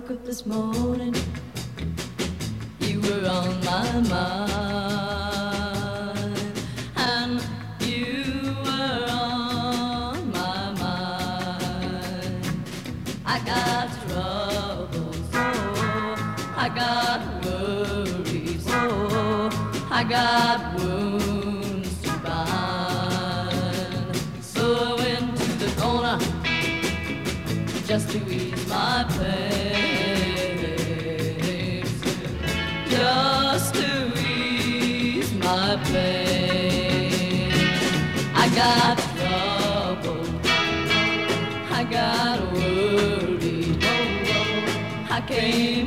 woke up this morning, you were on my mind, and you were on my mind. I got troubles, oh, I got worries, oh, I got wounds to bind. So I went to the corner just to ease my pain, just to ease my pain. I got trouble, I got worried, oh, I came